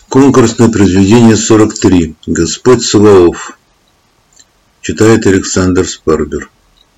Конкурсное произведение 43. Господь Саваоф. Читает Александр Спарбер.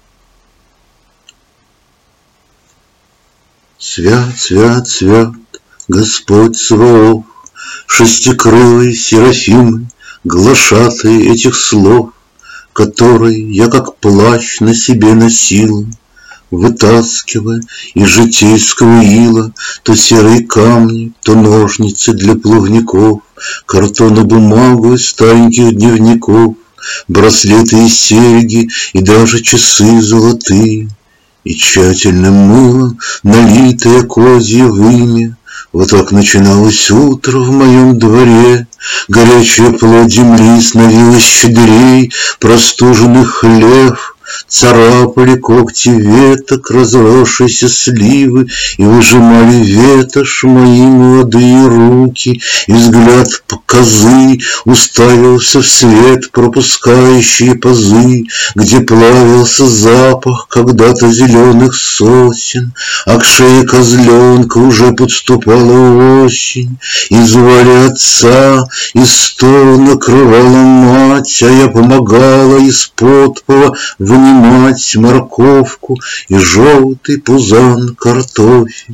Свят, свят, свят, Господь Саваоф, шестикрылый серафимы, глашатые этих слов, которые я как плащ на себе носила, вытаскивая из житейского ила то серые камни, то ножницы для плавников, картон и бумагу из стареньких дневников, браслеты и серьги, и даже часы золотые, и тщательным мылом налитое козье вымя. Вот так начиналось утро в моем дворе. Горячая плоть земли становилась щедрей, простуженный хлев царапали когти веток разросшейся сливы, и выжимали ветошь мои молодые руки, и взгляд козы уставился в свет, пропускающие пазы, где плавился запах когда-то зеленых сосен, а к шее козленка уже подступала осень, и звали отца, и стол накрывала мать, а я помогала из-под пола вынимать морковку и желтый пузан картофель.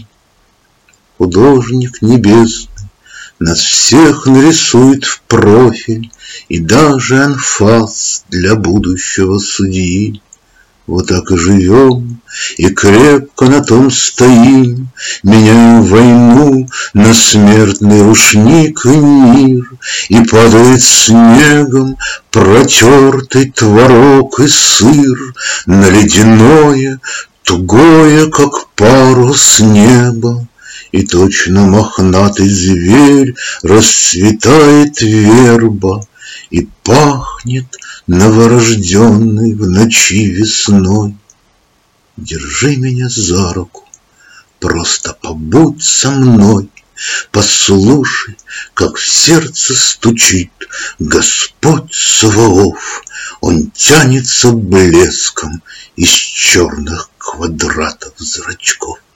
Художник небесный нас всех нарисует в профиль, и даже анфас для будущего судьи. Вот так и живем, и крепко на том стоим, меняем войну на смертный рушник и мир, и падает снегом протертый творог и сыр на ледяное, тугое, как парус небо, и точно мохнатый зверь расцветает верба, и пахнет новорожденной в ночи весной. Держи меня за руку, просто побудь со мной, послушай, как в сердце стучит Господь Саваоф. Он тянется блеском из черных квадратов зрачков.